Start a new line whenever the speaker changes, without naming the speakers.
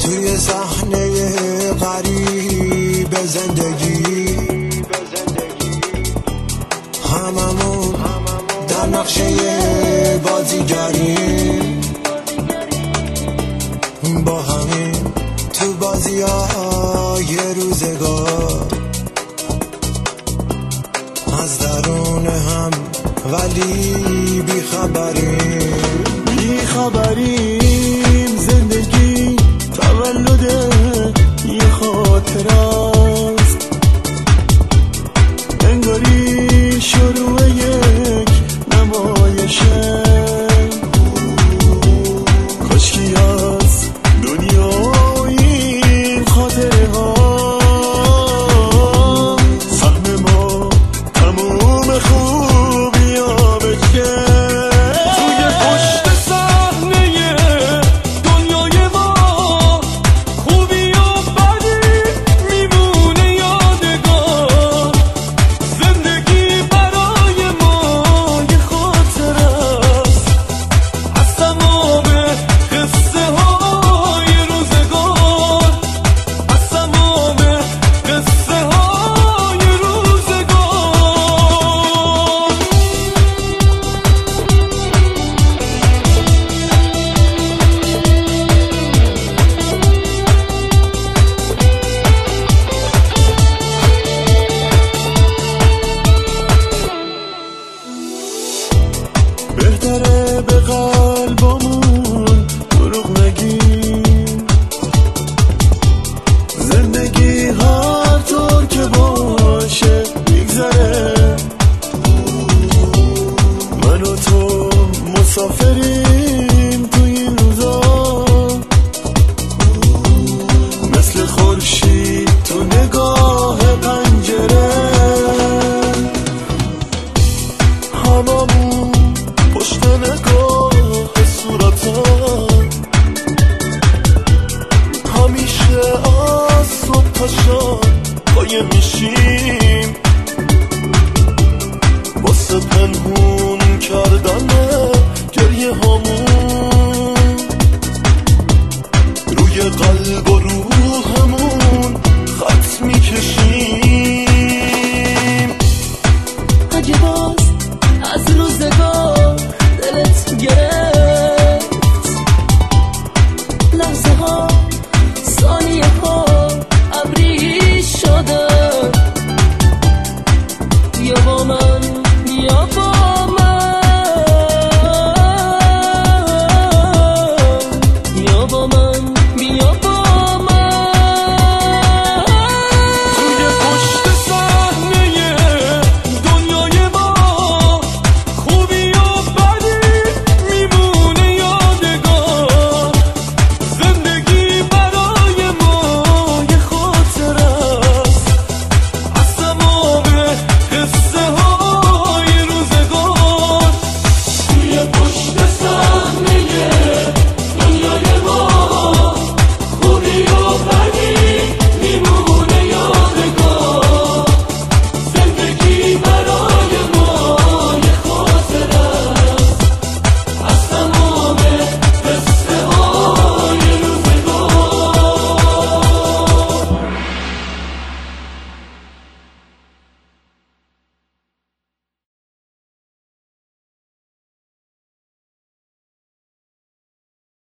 توی صحنه غریب زندگی هممون در نقشه بازیگری با همین تو بازی‌های روزگار از درون هم ولی بیخبریم زندگی تولد یه خاطره است انگاری شروع یک نمایشه کاشکی از دنیای این خاطره ها سهم ما تموم خوبی ها بشه بهتره به قلبمون دروغ نگیم زندگی هر طور که باشه میگذره من و تو مسافریم تو این روزا مثل خورشید تو نگاه پنجره هممون پشت نگاه صورتم همیشه از صبح تا شب قایم میشیم واسه پنهون کردن گریه هامون روی قلب و روحمون خط میکشیم
اگه باز از روزگار دلت گرفت لحظه ها ثانیه ها ابری شده یا با من یا با من یا با من